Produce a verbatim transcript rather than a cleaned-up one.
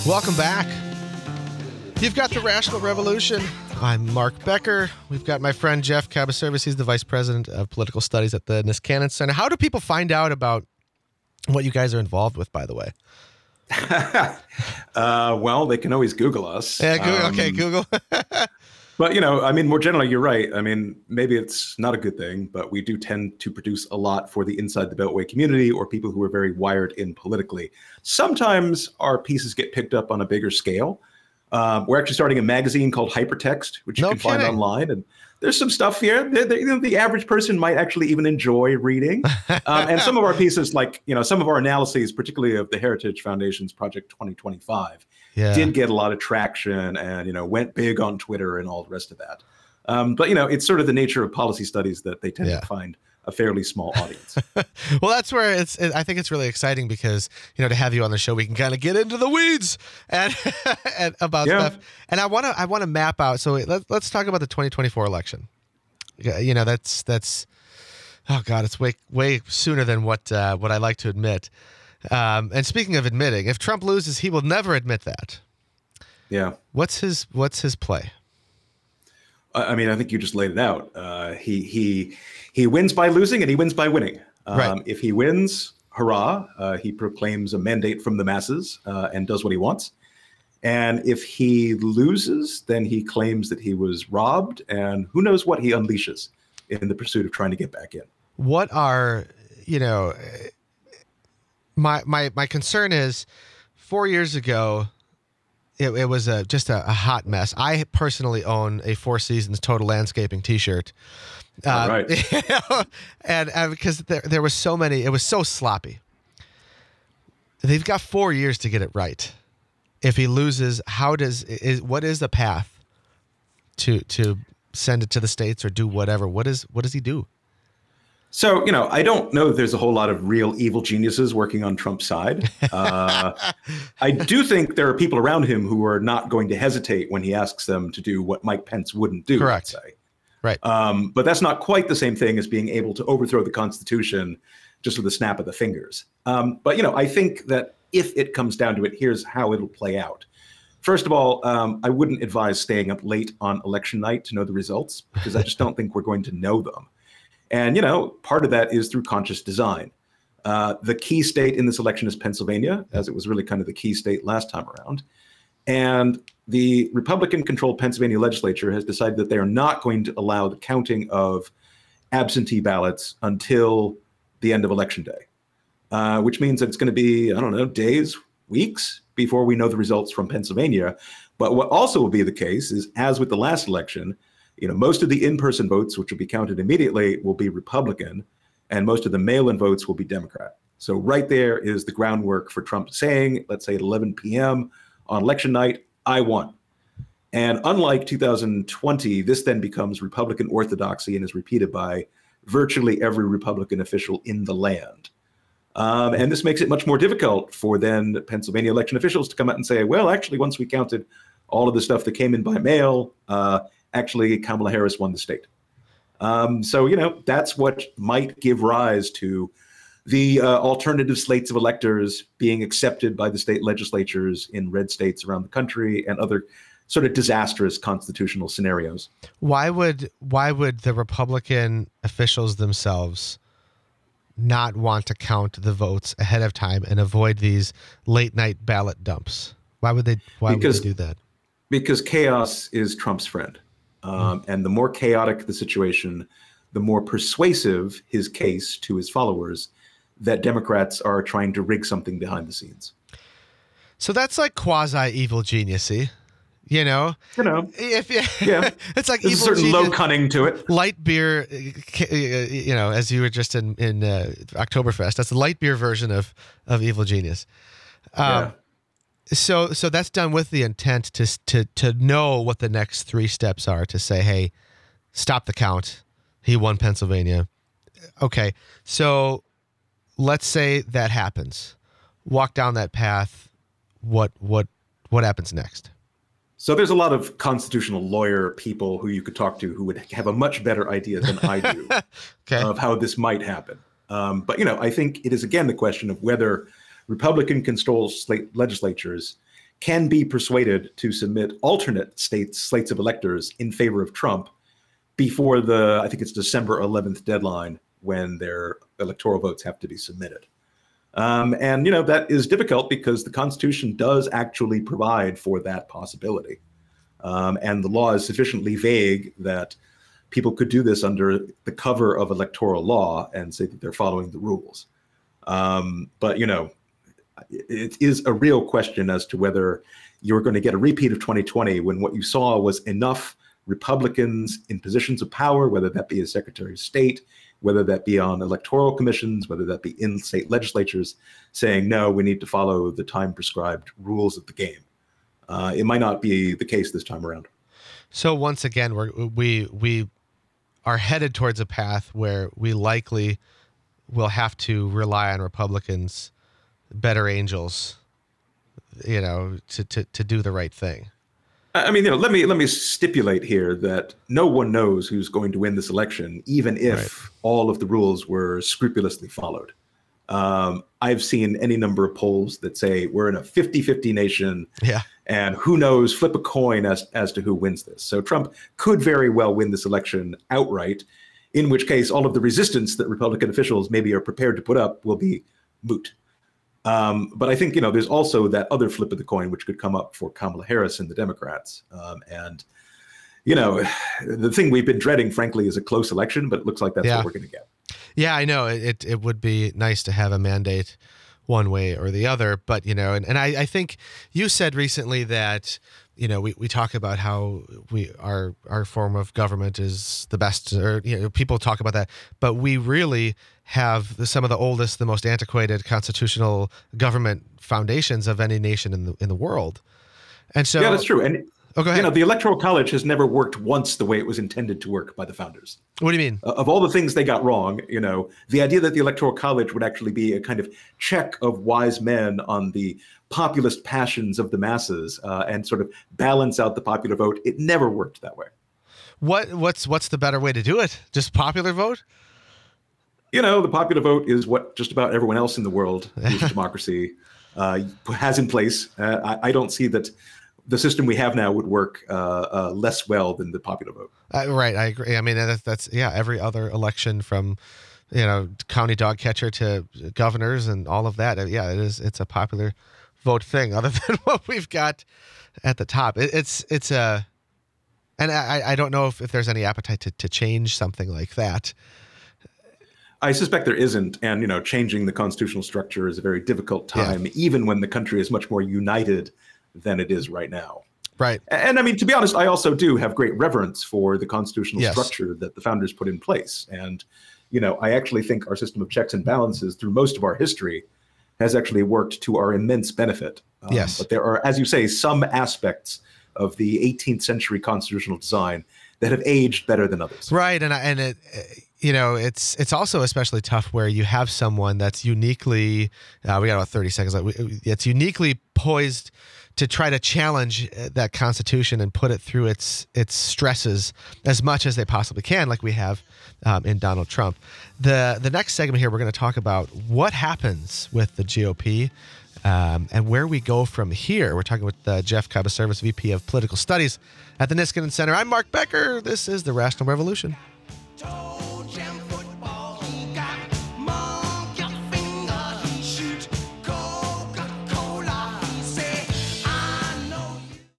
Welcome back. You've got the Rational Revolution. I'm Mark Becker. We've got my friend Jeff Cabaservice. He's the Vice President of Political Studies at the Niskanen Center. How do people find out about what you guys are involved with, by the way? uh, well, they can always Google us. Yeah, Google, um, okay, Google. But, you know, I mean, more generally, you're right. I mean, maybe it's not a good thing, but we do tend to produce a lot for the inside the Beltway community or people who are very wired in politically. Sometimes our pieces get picked up on a bigger scale. Um, we're actually starting a magazine called Hypertext, which you No can kidding. find online. And there's some stuff here that, that, you know, the average person might actually even enjoy reading. Um, and some of our pieces, like, you know, some of our analyses, particularly of the Heritage Foundation's Project twenty twenty-five, Yeah. did get a lot of traction and, you know, went big on Twitter and all the rest of that. Um, but, you know, it's sort of the nature of policy studies that they tend Yeah. to find a fairly small audience. Well, that's where it's. It, I think it's really exciting because, you know, to have you on the show, we can kind of get into the weeds and, and about Yeah. stuff. And I want to. I want to map out. So let, let's talk about the twenty twenty-four election. Yeah, You know, that's that's. Oh God, it's way way sooner than what uh, what I like to admit. Um, and speaking of admitting, if Trump loses, he will never admit that. Yeah. What's his What's his play? I I mean, I think you just laid it out. Uh, he he he wins by losing, and he wins by winning. Um, Right. If he wins, hurrah! Uh, he proclaims a mandate from the masses uh, and does what he wants. And if he loses, then he claims that he was robbed, and who knows what he unleashes in the pursuit of trying to get back in. What are you know? My my my concern is, four years ago, it, it was a just a, a hot mess. I personally own a Four Seasons Total Landscaping T-shirt. All right. You know, and uh, because there there was so many, it was so sloppy. They've got four years to get it right. If he loses, how does is what is the path to to send it to the states or do whatever? What is what does he do? So, you know, I don't know that there's a whole lot of real evil geniuses working on Trump's side. Uh, I do think there are people around him who are not going to hesitate when he asks them to do what Mike Pence wouldn't do. Correct. Let's say. Right. Um, but that's not quite the same thing as being able to overthrow the Constitution just with a snap of the fingers. Um, but, you know, I think that if it comes down to it, here's how it'll play out. First of all, um, I wouldn't advise staying up late on election night to know the results, because I just don't think we're going to know them. And, you know, part of that is through conscious design. Uh, the key state in this election is Pennsylvania, as it was really kind of the key state last time around. And the Republican-controlled Pennsylvania legislature has decided that they are not going to allow the counting of absentee ballots until the end of Election Day, uh, which means that it's going to be, I don't know, days, weeks before we know the results from Pennsylvania. But what also will be the case is, as with the last election, you know, most of the in-person votes, which will be counted immediately, will be Republican, and most of the mail-in votes will be Democrat. So right there is the groundwork for Trump saying, let's say at eleven p.m. on election night, I won. And unlike two thousand twenty, this then becomes Republican orthodoxy and is repeated by virtually every Republican official in the land. Um, and this makes it much more difficult for then Pennsylvania election officials to come out and say, well, actually, once we counted all of the stuff that came in by mail, uh, actually, Kamala Harris won the state. Um, so, you know, that's what might give rise to the uh, alternative slates of electors being accepted by the state legislatures in red states around the country and other sort of disastrous constitutional scenarios. Why would why would the Republican officials themselves not want to count the votes ahead of time and avoid these late night ballot dumps? Why would they why Because- would they do that? Because chaos is Trump's friend. Um, and the more chaotic the situation, the more persuasive his case to his followers that Democrats are trying to rig something behind the scenes. So that's like quasi evil geniusy, you know? You know, If you, yeah. it's like There's a evil certain genius, low cunning to it. light beer, uh, you know, as you were just in in uh, Oktoberfest. That's the light beer version of of evil genius. Um, Yeah. So so that's done with the intent to to to know what the next three steps are, to say, hey, stop the count. He won Pennsylvania. Okay, so let's say that happens. Walk down that path. What what what happens next? So there's a lot of constitutional lawyer people who you could talk to who would have a much better idea than I do Okay. of how this might happen. Um, but, you know, I think it is, again, the question of whether Republican controlled slate legislatures can be persuaded to submit alternate states slates of electors in favor of Trump before the, I think it's December eleventh deadline when their electoral votes have to be submitted. Um, and, you know, that is difficult because the Constitution does actually provide for that possibility. Um, and the law is sufficiently vague that people could do this under the cover of electoral law and say that they're following the rules. Um, but, you know, it is a real question as to whether you're going to get a repeat of twenty twenty when what you saw was enough Republicans in positions of power, whether that be as Secretary of State, whether that be on electoral commissions, whether that be in state legislatures, saying, no, we need to follow the time prescribed rules of the game. Uh, it might not be the case this time around. So once again, we're, we we are headed towards a path where we likely will have to rely on Republicans, better angels, you know, to, to, to do the right thing. I mean, you know, let me let me stipulate here that no one knows who's going to win this election, even if right. all of the rules were scrupulously followed. Um, I've seen any number of polls that say we're in a fifty-fifty nation, yeah, and who knows, flip a coin as as to who wins this. So Trump could very well win this election outright, in which case all of the resistance that Republican officials maybe are prepared to put up will be moot. Um, but I think, you know, there's also that other flip of the coin, which could come up for Kamala Harris and the Democrats. Um, and, you know, the thing we've been dreading, frankly, is a close election, but it looks like that's yeah. what we're going to get. Yeah, I know. It it would be nice to have a mandate one way or the other. But, you know, and, and I, I think you said recently that, you know, we, we talk about how we our our form of government is the best, or, you know, people talk about that, but we really have some of the oldest, the most antiquated constitutional government foundations of any nation in the in the world. And so yeah, that's true. And oh, go ahead. You know, the Electoral College has never worked once the way it was intended to work by the founders. What do you mean? Uh, of all the things they got wrong, you know, the idea that the Electoral College would actually be a kind of check of wise men on the populist passions of the masses uh, and sort of balance out the popular vote, it never worked that way. What what's what's the better way to do it? Just popular vote? You know, the popular vote is what just about everyone else in the world who's a democracy uh, has in place. Uh, I, I don't see that the system we have now would work uh, uh, less well than the popular vote. Uh, right, I agree. I mean, that's, that's yeah. Every other election, from you know county dog catcher to governors and all of that, yeah, it is. It's a popular vote thing. Other than what we've got at the top, it, it's it's a, and I I don't know if, if there's any appetite to to change something like that. I suspect there isn't, and you know, changing the constitutional structure is a very difficult time, yeah. even when the country is much more united than it is right now. Right. And, and I mean, to be honest, I also do have great reverence for the constitutional yes. structure that the founders put in place. And, you know, I actually think our system of checks and balances through most of our history has actually worked to our immense benefit. Um, yes. But there are, as you say, some aspects of the eighteenth century constitutional design that have aged better than others. Right. And, and it, you know, it's it's also especially tough where you have someone that's uniquely, uh, we got about thirty seconds left, it's uniquely poised to try to challenge that Constitution and put it through its its stresses as much as they possibly can, like we have um, in Donald Trump. The the next segment here, we're going to talk about what happens with the G O P um, and where we go from here. We're talking with uh, Jeff Cabaservis, V P of Political Studies at the Niskanen Center. I'm Mark Becker. This is The Rational Revolution.